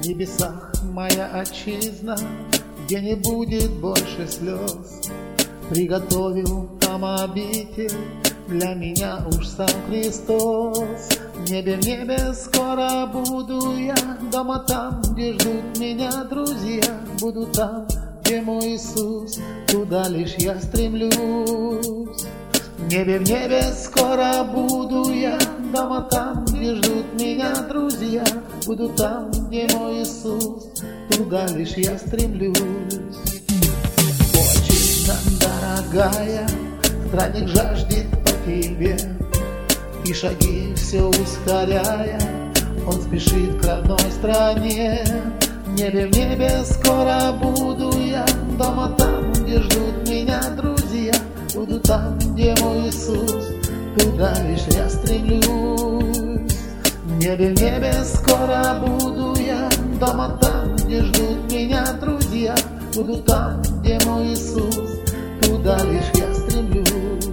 В небесах моя отчизна, где не будет больше слез. Приготовил там обитель для меня уж сам Христос. В небе скоро буду я, дома там, где ждут меня друзья. Буду там, где мой Иисус, туда лишь я стремлюсь. В небе скоро буду я, дома там, где ждут меня друзья. Буду там, где мой Иисус, туда лишь я стремлюсь. Отчизна дорогая, странник жаждет по тебе, и шаги все ускоряя, он спешит к родной стране. В небе скоро буду я, дома там, где ждут меня друзья. Буду там, где мой Иисус, туда лишь я стремлюсь. В небе скоро буду я, дома там, где ждут меня друзья. Буду там, где мой Иисус, туда лишь я стремлюсь.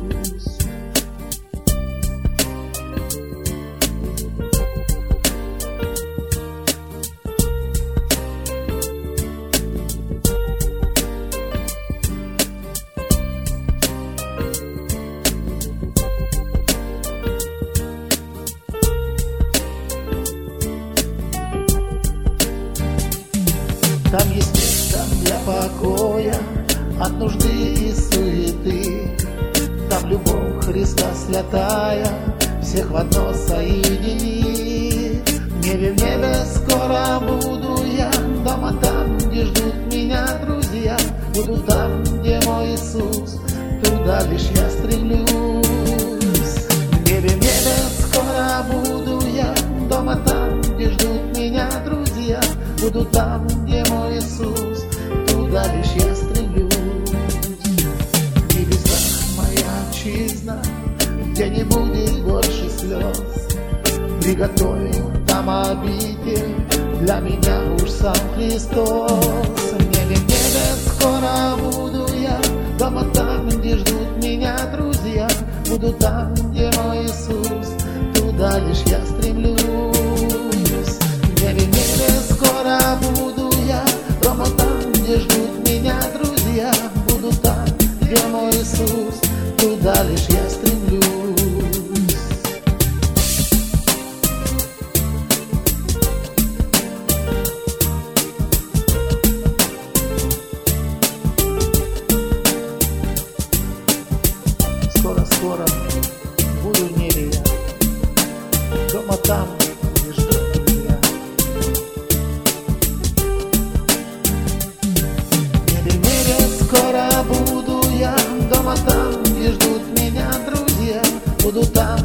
Там есть место для покоя от нужды и суеты. Там любовь Христа святая всех в одно соединит. В небе скоро буду я, дома там, где ждут меня друзья. Буду там, где мой Иисус, туда лишь я стремлюсь. В небе скоро буду я, дома там, где ждут меня друзья. Буду там, где мой Иисус, туда лишь я стремлюсь. В небесах моя отчизна, где не будет больше слез. Приготовил там обитель для меня уж сам Христос. В небе скоро буду я, дома там, где ждут меня друзья. Буду там, где мой Иисус, туда лишь я стремлюсь. В небе скоро буду я, дома там, где ждут меня друзья. Буду там, где мой Иисус, туда лишь я стремлюсь. Скоро буду в небе я, дома там, где ждут друзья. В небе скоро буду я, дома там, где ждут меня друзья. Буду там,